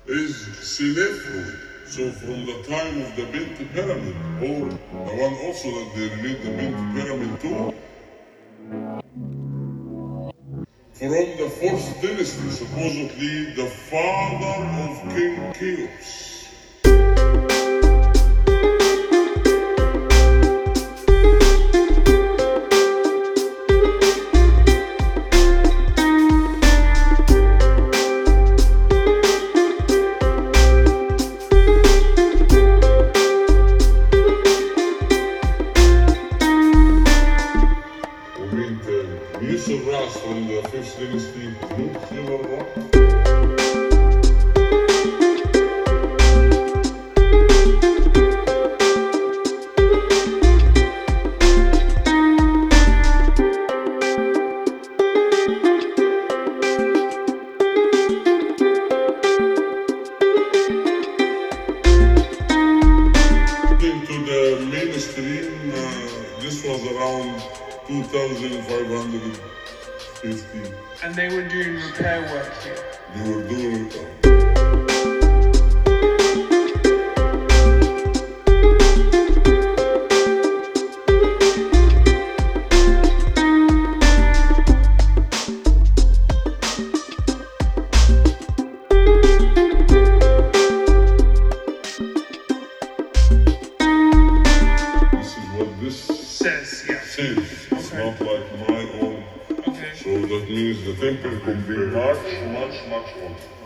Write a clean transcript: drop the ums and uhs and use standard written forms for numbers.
is Sinefru. So from the time of the Bint Pyramid, or the one also that they relate the Bint Pyramid to, from the 4th dynasty, supposedly the father of King Cheops. Yusuf Ras from the 5th dynasty, to the mainstream, this was around 2,550. And they were doing repair work here. They were doing This is what this says, yeah. says. It's not like my own. Okay. So that means the temple could be much older.